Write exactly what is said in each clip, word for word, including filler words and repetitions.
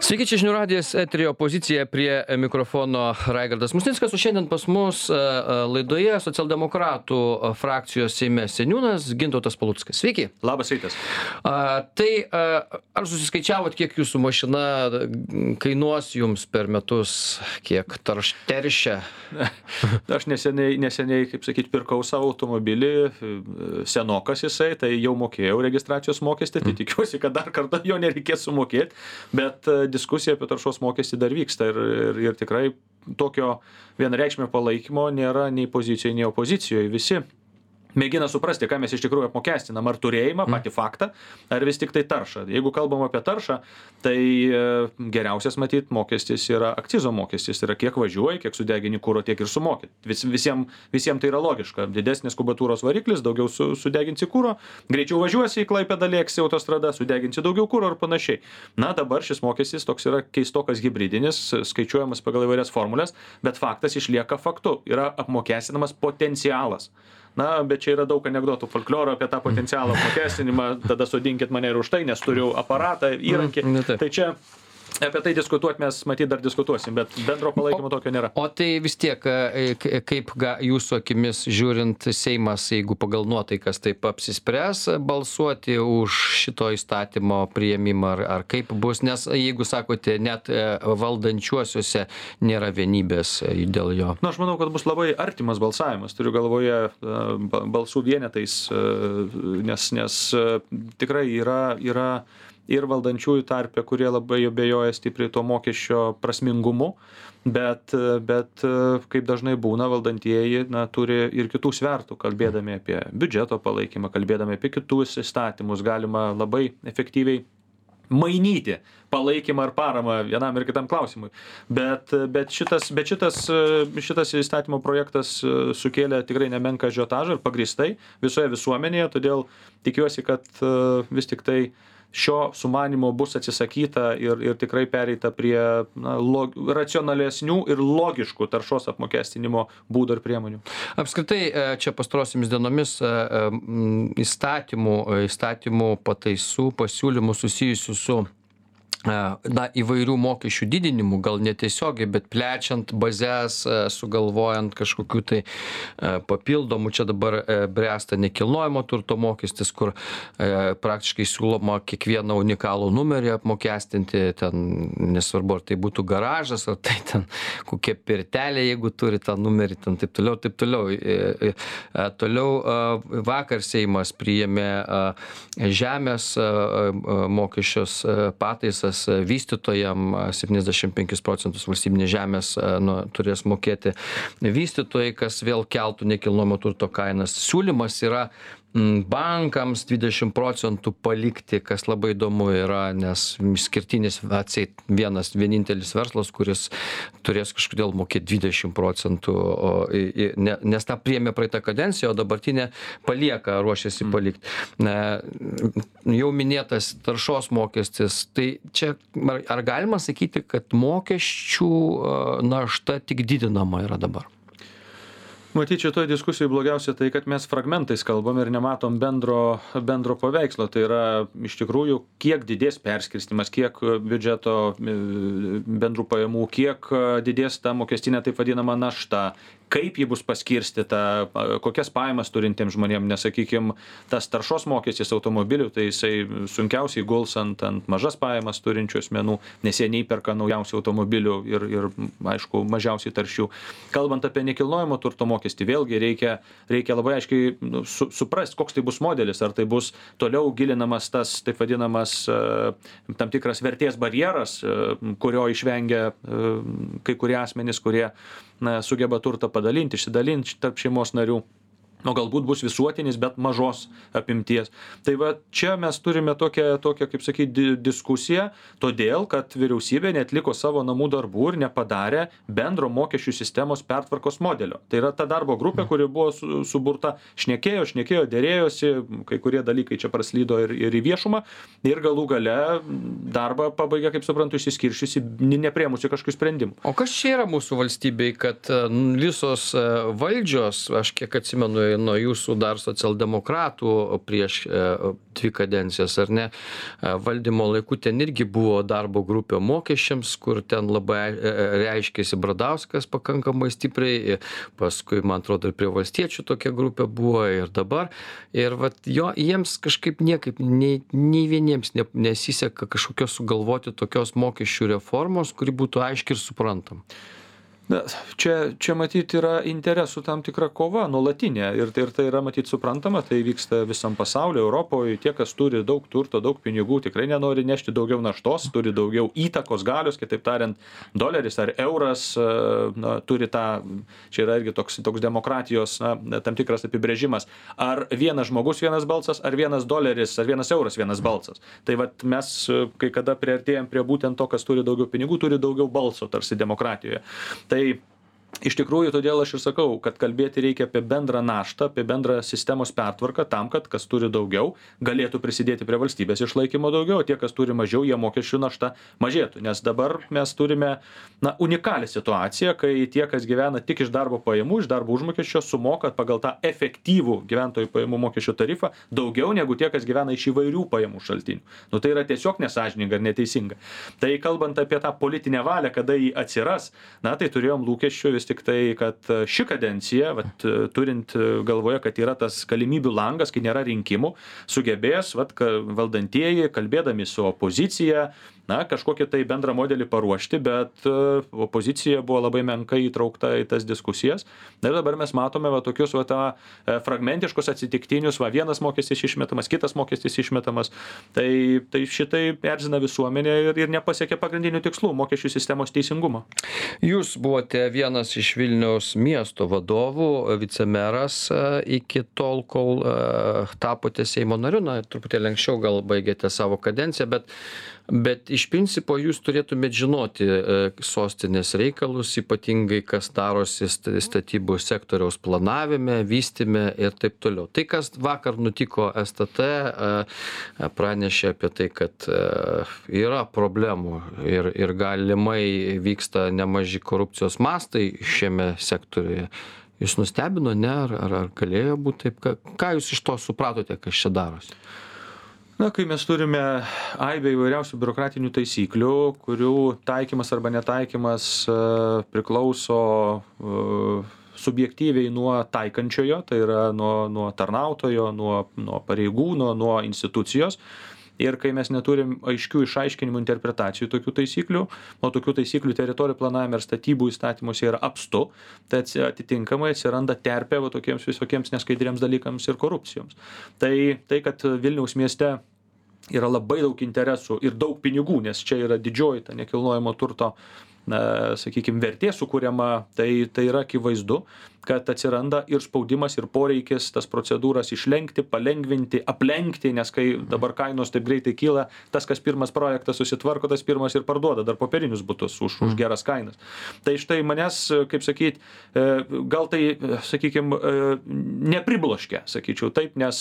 Sveiki, čia žinių radijas, eterio opozicija, prie mikrofono Raigardas Musnickas, o šiandien pas mus laidoje socialdemokratų frakcijos Seime seniūnas Gintautas Paluckas. Sveiki. Labas rytas. A, tai a, ar susiskaičiavot, kiek jūsų mašina kainuos jums per metus, kiek tarš teršia? Aš neseniai, neseniai, kaip sakyti, pirkau savo automobilį, senokas jisai, tai jau mokėjau registracijos mokestį, tai tikiuosi, kad dar kartą jo nereikės sumokėti, bet diskusija apie taršos mokestį dar vyksta ir, ir, ir tikrai tokio vienareikšmio palaikymo nėra nei pozicijoje, nei opozicijoje. Visi mėgina suprasti, ką mes iš tikrųjų apmokestinam, ar turėjimą, patį faktą, ar vis tik tai taršą. Jeigu kalbam apie taršą, tai geriausias matyt mokestis yra akcizo mokestis, yra kiek važiuoji, kiek sudegini kuro, tiek ir sumokit. Vis, visiems visiem tai yra logiška. Didesnis kubatūros variklis, daugiau su, sudeginsi kuro, greičiau važiuosi į Klaipėdą, lėksi autostrada, sudeginsi daugiau kuro ir panašiai. Na, dabar šis mokestis toks yra keistokas hybridinis, skaičiuojamas pagal įvairias formulės, bet faktas išlieka faktu. Yra apmokestinamas potencialas. Na, bet čia yra daug anekdotų folkloro apie tą potencialą apmokestinimą, tada sodinkit mane ir už tai, nes turiu aparatą, įrankį. Tai čia apie tai diskutuoti mes matyt dar diskutuosim, bet bendro palaikymo tokio nėra. O tai vis tiek, kaip ga, jūsų akimis žiūrint, Seimas, jeigu pagal nuotaikas taip apsispręs balsuoti už šito įstatymo priėmimą, ar, ar kaip bus, nes jeigu sakote, net valdančiuosiuose nėra vienybės dėl jo. Na, aš manau, kad bus labai artimas balsavimas, turiu galvoje balsų vienetais, nes, nes tikrai yra, yra ir valdančiųjų tarpe, kurie labai abejoja stipriai to mokesčio prasmingumu, bet, bet kaip dažnai būna, valdantieji na, turi ir kitų svertų, kalbėdami apie biudžeto palaikymą, kalbėdami apie kitus įstatymus, galima labai efektyviai mainyti palaikymą ar paramą vienam ir kitam klausimui. Bet, bet, šitas, bet šitas, šitas įstatymo projektas sukėlė tikrai nemenką ažiotažą ir pagrįstai visoje visuomenėje, todėl tikiuosi, kad vis tik tai šio sumanimo bus atsisakyta ir, ir tikrai pereita prie na, log, racionalesnių ir logiškų taršos apmokestinimo būdų ir priemonių. Apskritai, čia pastarosiamis dienomis įstatymų, įstatymų pataisų pasiūlymų susijusių su na, įvairių mokesčių didinimų, gal netiesiogiai, bet plečiant bazes, sugalvojant kažkokių tai papildomų, čia dabar bręsta nekilnojamo turto mokestis, kur praktiškai siūloma kiekvieną unikalų numerį apmokestinti, ten nesvarbu, ar tai būtų garažas, ar tai ten kokia pirtelė, jeigu turi tą numerį, ten taip toliau, taip toliau. Toliau vakar Seimas priėmė žemės mokesčios pataisas vystytojam, septyniasdešimt penkis procentus valstybinės žemės nu, turės mokėti vystytojai, kas vėl keltų nekilnojamo turto kainas. Siūlymas yra bankams dvidešimt procentų palikti, kas labai įdomu yra, nes išskirtinis atseit vienas vienintelis verslas, kuris turės kažkodėl mokėti dvidešimt procentų, o, nes tą priėmė praeitą kadenciją, o dabartinė palieka, ruošiasi palikti. Jau minėtas taršos mokestis, tai čia ar, ar galima sakyti, kad mokesčių našta tik didinama yra dabar? Matyt, šitoje diskusijoje blogiausia tai, kad mes fragmentais kalbam ir nematom bendro, bendro paveikslo. Tai yra iš tikrųjų, kiek didės perskirstimas, kiek biudžeto bendrų pajamų, kiek didės ta mokestinė taip vadinama našta, kaip ji bus paskirstyta, kokias pajamas turintiems žmonėms, nes, sakykime, tas taršos mokestis automobilių, tai jisai sunkiausiai guls ant, ant mažas pajamas turinčių asmenų, nes jie neįperka naujausių automobilių ir, ir, aišku, mažiausiai taršių. Kalbant apie nekilnojamo turto mokestį, vėlgi reikia, reikia labai aiškiai nu, su, suprasti, koks tai bus modelis, ar tai bus toliau gilinamas tas, taip vadinamas, tam tikras vertės barjeras, kurio išvengia kai kurie asmenys, kurie na, sugeba turtą padalinti, išsidalinti tarp šeimos narių. O galbūt bus visuotinis, bet mažos apimties. Tai va čia mes turime tokią, tokią kaip sakyti, diskusiją, todėl, kad vyriausybė neatliko savo namų darbų ir nepadarė bendro mokesčių sistemos pertvarkos modelio. Tai yra ta darbo grupė, kuri buvo suburta, šnekėjo, šnekėjo, dėrėjosi, kai kurie dalykai čia praslydo ir, ir į viešumą, ir galų gale darbą pabaigė, kaip suprantu, išsiskiršiusi, nepriemusi kažkokių sprendimų. O kas čia yra mūsų valstybei, kad visos valdžios, aš kiek atsimenu, nuo jūsų dar socialdemokratų prieš dvi kadencijas, ar ne, valdymo laikų ten irgi buvo darbo grupė mokesčiams, kur ten labai reiškėsi Bradauskas pakankamai stipriai, paskui, man atrodo, ir prie valstiečių tokia grupė buvo ir dabar. Ir vat, jo, jiems kažkaip niekaip, nei, nei vieniems ne, nesiseka kažkokios sugalvoti tokios mokesčių reformos, kuri būtų aiški ir suprantama. Na, čia, čia matyti yra interesų tam tikra kova, nuolatinė. Ir tai, ir tai yra matyti suprantama, tai vyksta visam pasaulyje, Europoje. Tie, kas turi daug turto, daug pinigų, tikrai nenori nešti daugiau naštos, turi daugiau įtakos galios, kitaip tariant, doleris ar euras na, turi tą, čia yra irgi toks, toks demokratijos na, tam tikras apibrėžimas. Ar vienas žmogus vienas balsas, ar vienas doleris, ar vienas euras vienas balsas. Tai vat mes, kai kada priartėjom prie būtent to, kas turi daugiau pinigų, turi daugiau balso tarsi demokratijoje. Tai Tai iš tikrųjų, todėl aš ir sakau, kad kalbėti reikia apie bendrą naštą, apie bendrą sistemos pertvarką tam, kad kas turi daugiau, galėtų prisidėti prie valstybės išlaikymo daugiau, o tie, kas turi mažiau, jie mokesčių našta mažėtų. Nes dabar mes turime na, unikalią situaciją, kai tie, kas gyvena tik iš darbo pajamų, iš darbo užmokesčio, sumoka pagal tą efektyvų gyventojų pajamų mokesčio tarifą daugiau negu tie, kas gyvena iš įvairių pajamų šaltinių. Nu, tai yra tiesiog nesąžininga ir neteisinga. Tai kalbant apie tą politinę valią, kada jį atsiras, na, tai turėjom lūkesčių vis tik tai, kad ši kadencija, vat, turint galvoje, kad yra tas galimybių langas, kai nėra rinkimų, sugebės vat, valdantieji, kalbėdami su opozicija, na, kažkokį tai bendrą modelį paruošti, bet opozicija buvo labai menkai įtraukta į tas diskusijas. Ir dabar mes matome va, tokius va, ta, fragmentiškus atsitiktinius, va, vienas mokestis išmetamas, kitas mokestis išmetamas. Tai, tai šitai erzina visuomenę ir, ir nepasiekia pagrindinių tikslų - mokesčių sistemos teisingumo. Jūs buvote vienas iš Vilniaus miesto vadovų, vicemeras iki tol, kol tapote Seimo nariu, na, truputėlį anksčiau gal baigėte savo kadenciją, bet Bet iš principo jūs turėtumėt žinoti sostinės reikalus, ypatingai kas darosi statybų sektoriaus planavime, vystyme ir taip toliau. Tai, kas vakar nutiko S T T, pranešė apie tai, kad yra problemų ir, ir galimai vyksta nemaži korupcijos mastai šiame sektoriuje. Jūs nustebino, ne? Ar, ar, ar galėjo būti taip? Ką, ką jūs iš to supratote, kas čia darosi? Na, kai mes turime aibę įvairiausių biurokratinių taisyklių, kurių taikymas arba netaikymas priklauso subjektyviai nuo taikančiojo, tai yra nuo, nuo tarnautojo, nuo, nuo pareigūno, nuo institucijos. Ir kai mes neturim aiškių išaiškinimų interpretacijų tokių taisyklių, o tokių taisyklių teritorijų planavime ir statybų įstatymuose yra apstu, tai atitinkamai atsiranda terpė va, tokiems visokiems neskaidriems dalykams ir korupcijoms. Tai, tai, kad Vilniaus mieste yra labai daug interesų ir daug pinigų, nes čia yra didžioji ta nekilnojamo turto, na, sakykime, vertė sukūriama, tai, tai yra akivaizdu, kad atsiranda ir spaudimas, ir poreikis tas procedūras išlenkti, palengvinti, aplenkti, nes kai dabar kainos taip greitai kyla, tas, kas pirmas projektas susitvarko, tas pirmas ir parduoda dar popierinius butus už, už geras kainas. Tai štai manęs, kaip sakyt, gal tai, sakykime, nepribloškia, sakyčiau taip, nes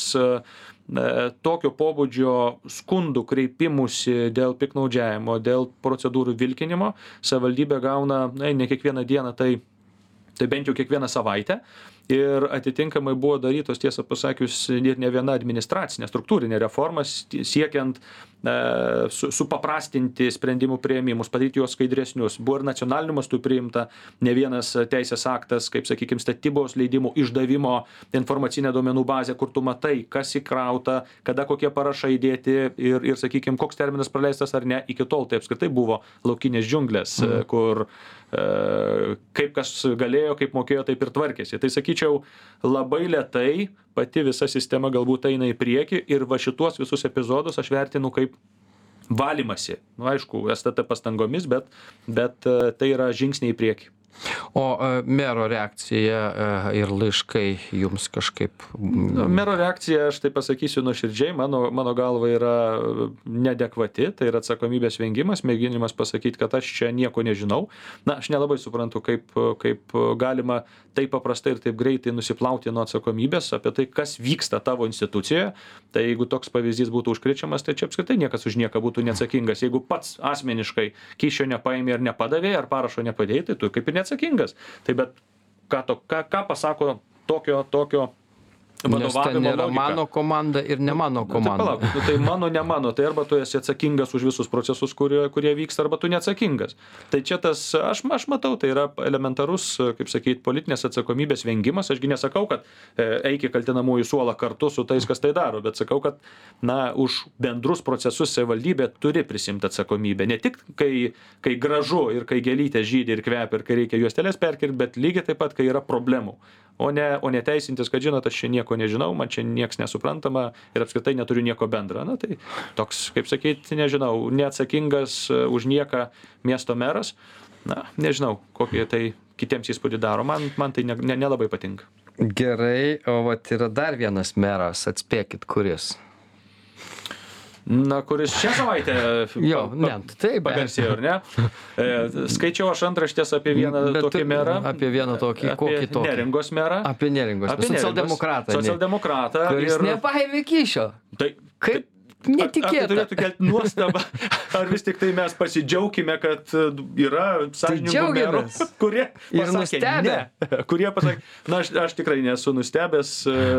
tokio pobūdžio skundų kreipimusi dėl piktnaudžiavimo, dėl procedūrų vilkinimo savivaldybė gauna, na, ne kiekvieną dieną, tai, tai bent jau kiekvieną savaitę. Ir atitinkamai buvo darytos, tiesą pasakius, ir ne viena administracinė struktūrinė reforma, siekiant e, su, supaprastinti sprendimų priėmimus, padaryti juos skaidresnius. Buvo ir nacionaliniu mastu priimta ne vienas teisės aktas, kaip, sakykime, statybos leidimų išdavimo informacinė duomenų bazė, kur tu matai, kas įkrauta, kada kokie parašai įdėti ir, ir sakykime, koks terminas praleistas ar ne. Iki tol tai apskritai buvo laukinės džiunglės, mm. kur e, kaip kas galėjo, kaip mokėjo, taip ir tvarkėsi. Tai sakyčiau, labai lėtai pati visa sistema galbūt eina į priekį ir va šituos visus epizodus aš vertinu kaip valymasi. Nu, aišku, S T T pastangomis, bet, bet tai yra žingsniai į priekį. O mero reakcija ir laiškai jums kažkaip? Mero reakcija, aš tai pasakysiu nuoširdžiai, mano, mano galva yra neadekvati, tai yra atsakomybės vengimas, mėginimas pasakyti, kad aš čia nieko nežinau. Na, aš nelabai suprantu, kaip, kaip galima taip paprastai ir taip greitai nusiplauti nuo atsakomybės apie tai, kas vyksta tavo institucijoje. Tai jeigu toks pavyzdys būtų užkrečiamas, tai čia apskritai niekas už nieką būtų neatsakingas. Jeigu pats asmeniškai kyšio nepaėmė ir nepadavė, ar parašo nepadėjai, tai tu kaip ir neatsakingas. Tai bet ką, to, ką, ką pasako tokio, tokio Nes ten vadovavimo yra logika. mano komanda ir ne mano Tai komanda. palauk, nu, tai mano, ne mano, tai arba tu esi atsakingas už visus procesus, kurie, kurie vyksta, arba tu neatsakingas. Tai čia tas, aš, aš matau, tai yra elementarus, kaip sakyti, politinės atsakomybės vengimas. Ašgi nesakau, kad e, eik į kaltinamųjų suolą kartu su tais, kas tai daro, bet sakau, kad na, už bendrus procesus savivaldybė turi prisimti atsakomybę. Ne tik, kai, kai gražu ir kai gėlytė žydi ir kvepia ir kai reikia juostelės perkirti, bet lygiai taip pat, kai yra problemų. O ne, o ne teisintis, kad žinot, aš čia nieko nežinau, man čia nieks nesuprantama ir apskritai neturiu nieko bendra. Na tai toks, kaip sakyti, nežinau, neatsakingas už nieką miesto meras. Na, nežinau, kokį tai kitiems įspūdį daro. Man, man tai nelabai ne, ne patinka. Gerai, o vat yra dar vienas meras, atspėkit, kuris. Na, kuris šią savaitę jo, ne, taip, pagarsėjo, ar ne? E, skaičiau aš antraštės apie vieną Bet tokį merą. Apie vieną tokį, kokį tokį? Neringos merą. Apie Neringos, apie socialdemokratą. Socialdemokratą. Kuris ir... nepaėmė kyšio. Tai, Kaip netikėta. Ar tai turėtų kelti nuostabą, ar vis tik tai mes pasidžiaugime, kad yra sąžiningų merų, kurie ir pasakė, nustebę. Ne, kurie pasakė, na aš, aš tikrai nesu nustebęs,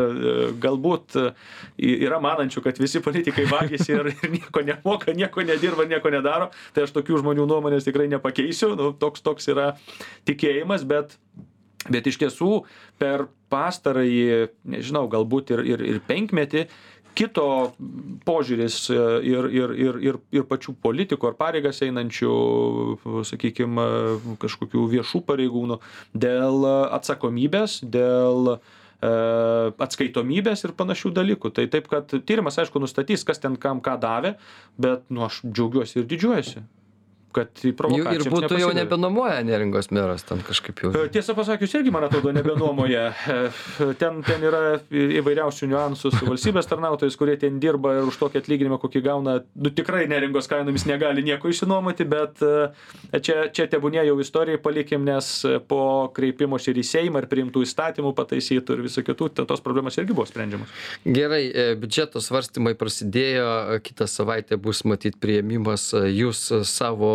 galbūt yra manančių, kad visi politikai vagys ir, ir nieko nemoka, nieko nedirba, nieko nedaro, tai aš tokių žmonių nuomonės tikrai nepakeisiu, nu, toks, toks yra tikėjimas, bet Bet iš tiesų per pastarąjį, nežinau, galbūt ir, ir, ir penkmetį, kito požiūris ir, ir, ir, ir, ir pačių politikų ar pareigas einančių, sakykime, kažkokių viešų pareigūnų dėl atsakomybės, dėl e, atskaitomybės ir panašių dalykų. Tai taip, kad tyrimas, aišku, nustatys, kas ten kam ką davė, bet nu, aš džiaugiuosi ir didžiuojuosi. Kad ir būtų jau nebenuomoja Neringos meras ten kažkaip jau. Tiesą pasakius, irgi, man atrodo, nebenuomoja. Ten, ten yra įvairiausių niuansų su valstybės tarnautojais, kurie ten dirba ir už tokį atlyginimą, kokį gauna, nu, tikrai Neringos kainomis negali nieko išsinuomoti, bet čia, čia tebūnė jau istorijai palikim, nes po kreipimosi ir į Seimą ir priimtų įstatymų pataisytų ir visų kitų, tos problemas irgi buvo sprendžiamos. Gerai, biudžeto svarstymai prasidėjo, kitą savaitę bus matyt priėmimas, jūs savo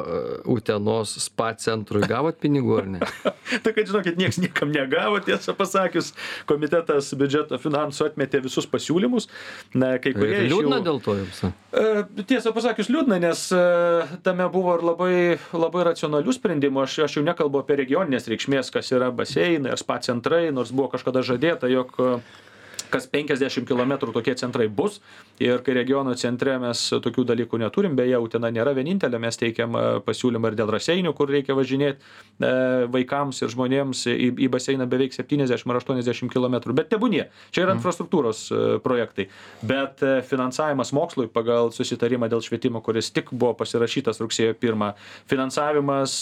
Utenos spa centrui gavot pinigų, ar ne? Tai, kad žinokit, nieks niekam negavo, tiesą pasakius, komitetas biudžeto finansų atmetė visus pasiūlymus. Na, kai kurie iš jų... Liūdna dėl to jums? Tiesą pasakius, liūdna, nes tame buvo ir labai, labai racionalių sprendimų. Aš, aš jau nekalbu apie regioninės reikšmės, kas yra baseinai ar spa centrai, nors buvo kažkada žadėta, jog kas penkiasdešimt kilometrų tokie centrai bus. Ir kai regiono centre mes tokių dalykų neturim, beje, Utena nėra vienintelė, mes teikiam pasiūlymą ir dėl raseinių, kur reikia važinėti vaikams ir žmonėms į, į baseiną beveik septyniasdešimt ar aštuoniasdešimt kilometrų. Bet tebūnie, čia yra infrastruktūros projektai. Bet finansavimas mokslui pagal susitarimą dėl švietimo, kuris tik buvo pasirašytas rugsėjo pirmą, finansavimas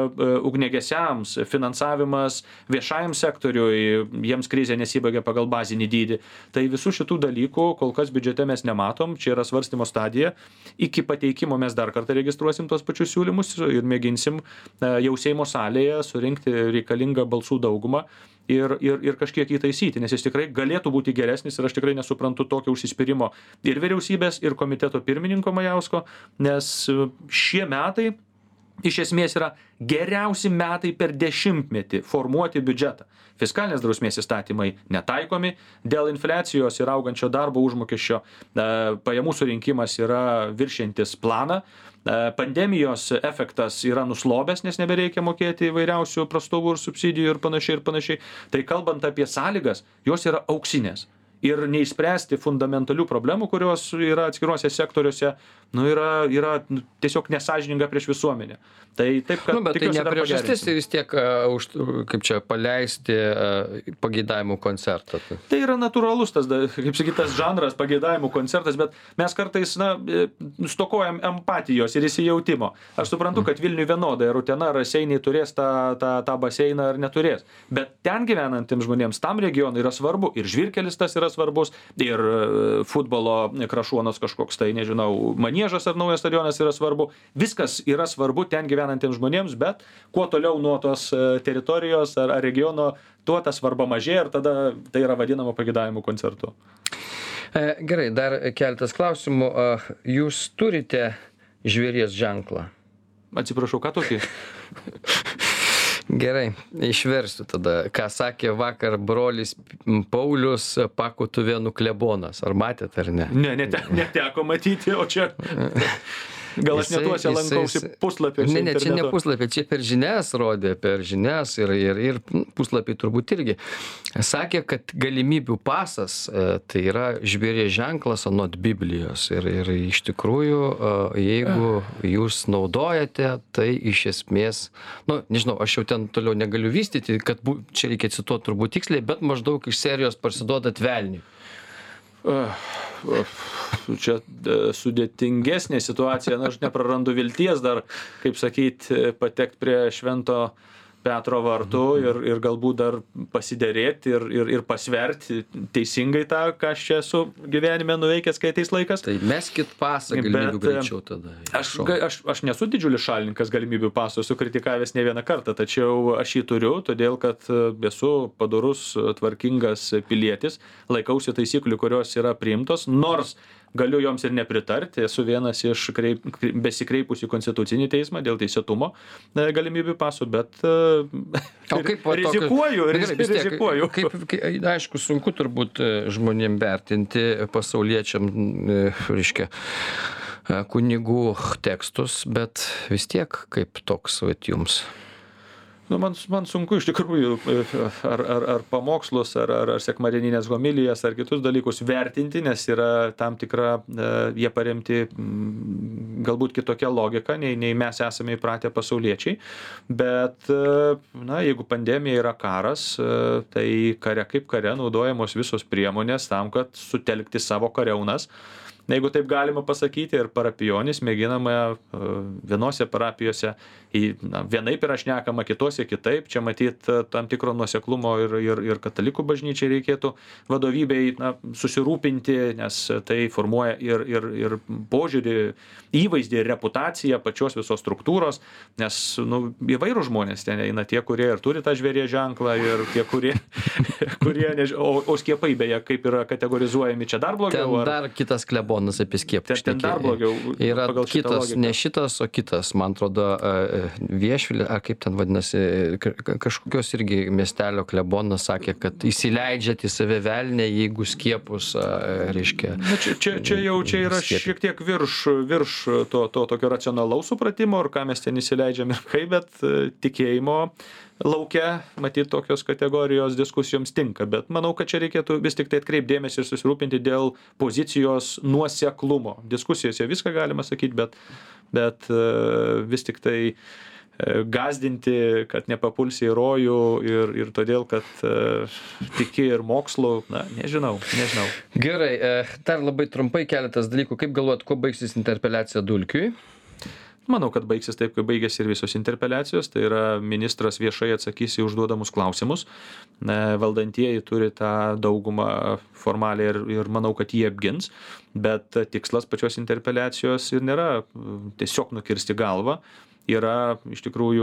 ugniagesiams, finansavimas viešajam sektoriui, jiems krizė nesibaigė pagal bazinį dydį. Tai visų šitų dalykų kol kas biudžete mes nematom, čia yra svarstymo stadija. Iki pateikimo mes dar kartą registruosim tuos pačius siūlymus ir mėginsim jau Seimo salėje surinkti reikalingą balsų daugumą ir, ir, ir kažkiek įtaisyti, nes jis tikrai galėtų būti geresnis ir aš tikrai nesuprantu tokio užsispyrimo ir vyriausybės, ir komiteto pirmininko Majausko, nes šie metai iš esmės yra geriausi metai per dešimtmetį formuoti biudžetą. Fiskalinės drausmės įstatymai netaikomi, dėl infliacijos ir augančio darbo užmokesčio pajamų surinkimas yra viršiantis planą, pandemijos efektas yra nuslobęs, nes nebereikia mokėti įvairiausių prastovų ir subsidijų ir panašiai ir panašiai. Tai kalbant apie sąlygas, jos yra auksinės. Ir neišspręsti fundamentalių problemų, kurios yra atskiruose sektoriuose, nu, yra, yra tiesiog nesąžininga prieš visuomenę. Tai taip, kad... Nu, bet tai ne priežastis vis tiek, uh, už, kaip čia, paleisti uh, pageidavimų koncertą. Tai yra natūralus tas, kaip sakyt, tas žanras pageidavimų koncertas, bet mes kartais, na, stokojam empatijos ir įsijautimo. Aš suprantu, kad Vilniui vienodai, ar Utena, ar Raseiniai turės tą, tą, tą baseiną ar neturės. Bet ten gyvenantiems žmonėms, tam regionui yra svarbu. Ir Žvyrkelis tas yra svarbus, ir futbolo Krašuonos kažkoks, tai nežinau, Maniežas ar naujas stadionas yra svarbu. Viskas yra svarbu ten gyvenantiems žmonėms, bet kuo toliau nuo tos teritorijos ar, ar regiono, tuo ta svarba mažėja ir tada tai yra vadinama pageidavimų koncertu. Gerai, dar keletas klausimų. Jūs turite žvėries ženklą? Atsiprašau, ką tokį? Gerai, išversiu tada, ką sakė vakar brolis Paulius Pakutuvėnų klebonas. Ar matėt, ar ne? Ne, nete, neteko matyti, o čia... Gal aš netuose lankausi puslapiuose. Ne, ne, čia ne puslapį, čia per žinias rodė, per žinias ir, ir, ir puslapiai turbūt irgi. Sakė, kad galimybių pasas tai yra žvėries ženklas anot Biblijos. Ir, ir iš tikrųjų, jeigu jūs naudojate, tai iš esmės, nu, nežinau, aš jau ten toliau negaliu vystyti, kad bu, čia reikia cituoti turbūt tiksliai, bet maždaug iš serijos parsiduodat velniui. Čia sudėtingesnė situacija, na, aš neprarandu vilties dar, kaip sakyt, patekti prie švento Petro vartų ir, ir galbūt dar pasiderėti ir, ir, ir pasverti teisingai tą, ką aš čia esu gyvenime nuveikęs, kai ateis laikas. Tai meskit pasą galimybių greičiau tada. Aš, aš, aš nesu didžiulis šalininkas galimybių paso, esu kritikavęs ne vieną kartą, tačiau aš jį turiu, todėl kad esu padorus, tvarkingas pilietis, laikausi taisyklių, kurios yra priimtos, nors galiu joms ir nepritarti, esu vienas iš kreip, besikreipusių konstitucinį teismą dėl teisėtumo galimybių pasų, bet o kaip, va, rizikuoju, tokiu, riz, rizikuoju. Kaip, kaip, aišku, sunku turbūt žmonėm vertinti pasauliečiam, reiškia, kunigų tekstus, bet vis tiek kaip toks, vat, jums. Nu, man, man sunku iš tikrųjų ar, ar, ar pamokslus, ar, ar, ar sekmadieninės homilijas, ar kitus dalykus vertinti, nes yra tam tikra, e, jie paremti m, galbūt kitokia logika, nei, nei mes esame įpratę pasauliečiai. Bet, e, na, jeigu pandemija yra karas, e, tai kare kaip kare naudojamos visos priemonės tam, kad sutelkti savo kariaunas. Jeigu taip galima pasakyti, ir parapijonis mėginama vienose parapijose, na, vienaip yra šnekama, kitose kitaip, čia matyt tam tikro nuoseklumo ir, ir, ir katalikų bažnyčiai reikėtų vadovybei, na, susirūpinti, nes tai formuoja ir, ir, ir požiūrį, įvaizdį ir reputaciją pačios visos struktūros, nes, nu, įvairių žmonės ten eina, tie, kurie ir turi tą žvėries ženklą, ir tie, kurie, kurie než... o, o skiepai beje, kaip yra kategorizuojami, čia dar blogiau. Ten dar kitas klebonas apie skiepus. Ten, ten dar blogiau. Yra kitas, ne šitas, o kitas, man atrodo, Viešvilė, ar kaip ten vadinasi, kažkokios irgi miestelio klebonas sakė, kad įsileidžiat į save velnę, jeigu skiepus, reiškia. Na, čia, čia, čia jau čia yra šiek tiek virš, virš to, to tokio racionalaus supratimo, ar ką mes ten įsileidžiam ir kaip, bet tikėjimo laukia, matyt, tokios kategorijos diskusijoms tinka, bet manau, kad čia reikėtų vis tik tai atkreipdėmėsi ir susirūpinti dėl pozicijos nuoseklumo. Diskusijose viską galima sakyti, bet, bet vis tik tai gazdinti, kad nepapulsi į rojų ir, ir todėl, kad uh, tiki ir mokslu, na, nežinau, nežinau. Gerai, dar labai trumpai keletas dalykų. Kaip galvojat, kuo baigsis interpeliacija Dulkiui? Manau, kad baigsis taip, kaip baigėsi ir visos interpeliacijos, tai yra ministras viešai atsakys į užduodamus klausimus, valdantieji turi tą daugumą formaliai ir, ir manau, kad jie apgins, bet tikslas pačios interpeliacijos ir nėra tiesiog nukirsti galvą, yra iš tikrųjų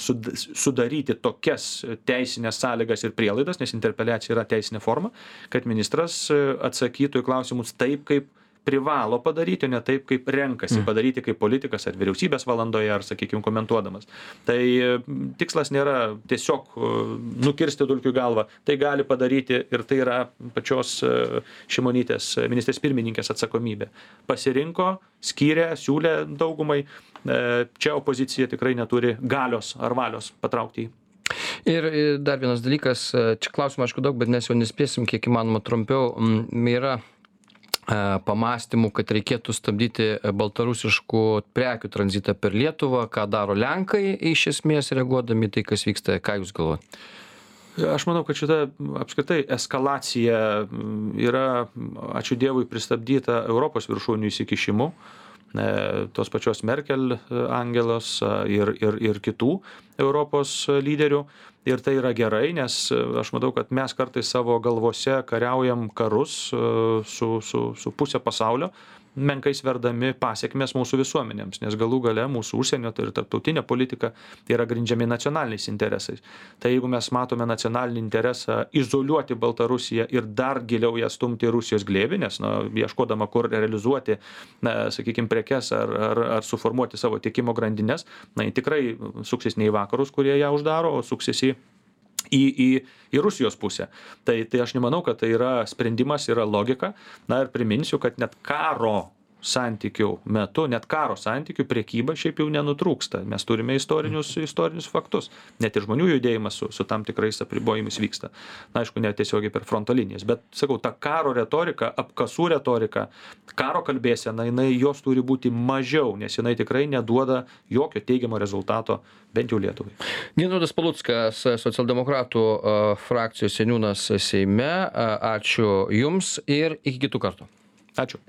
sudaryti tokias teisinės sąlygas ir prielaidas, nes interpeliacija yra teisinė forma, kad ministras atsakytų į klausimus taip, kaip privalo padaryti, o ne taip, kaip renkasi padaryti kaip politikas ar vyriausybės valandoje, ar, sakykime, komentuodamas. Tai tikslas nėra tiesiog nukirsti Dulkiui galvą, tai gali padaryti ir tai yra pačios Šimonytės ministrės pirmininkės atsakomybė. Pasirinko, skyrė, siūlė daugumai, čia opozicija tikrai neturi galios ar valios patraukti jį. Ir dar vienas dalykas, čia klausimą aišku daug, bet mes jau nespėsim kiek įmanoma trumpiau, yra pamastymų, kad reikėtų stabdyti baltarusiškų prekių tranzitą per Lietuvą, ką daro Lenkai iš esmės reaguodami tai, kas vyksta, ką jūs galvojate? Aš manau, kad šita apskritai eskalacija yra, ačiū Dievui, pristabdyta Europos viršūnių įsikišimu, tos pačios Merkel, Angelos ir, ir, ir kitų Europos lyderių. Ir tai yra gerai, nes aš matau, kad mes kartais savo galvose kariaujam karus su, su, su pusė pasaulio, menkai sverdami pasiekmes mūsų visuomenėms, nes galų gale mūsų užsienio tai ir tarptautinė politika yra grindžiami nacionaliniais interesais. Tai jeigu mes matome nacionalinį interesą izoliuoti Baltarusiją ir dar giliau ją stumti į Rusijos glėbį, nes, na, ieškodama kur realizuoti, na, sakykime, prekes ar, ar, ar suformuoti savo tiekimo grandines, na, tikrai suksis ne į vakarus. vakarus, kurie ją uždaro, o suksis į į, į, į Rusijos pusę. Tai, tai aš nemanau, kad tai yra sprendimas, yra logika. Na ir priminsiu, kad net karo santykių metu, net karo santykių prekyba šiaip jau nenutrūksta. Mes turime istorinius, istorinius faktus. Net ir žmonių judėjimas su, su tam tikrais apribojimais vyksta. Na, aišku, ne tiesiogiai per fronto linijas. Bet, sakau, ta karo retorika, apkasų retorika, karo kalbėsena, jinai jos turi būti mažiau, nes jinai tikrai neduoda jokio teigiamo rezultato, bent jau Lietuvai. Gintautas Paluckas, socialdemokratų frakcijos seniūnas Seime. Ačiū Jums ir iki kitų kartų. Ačiū.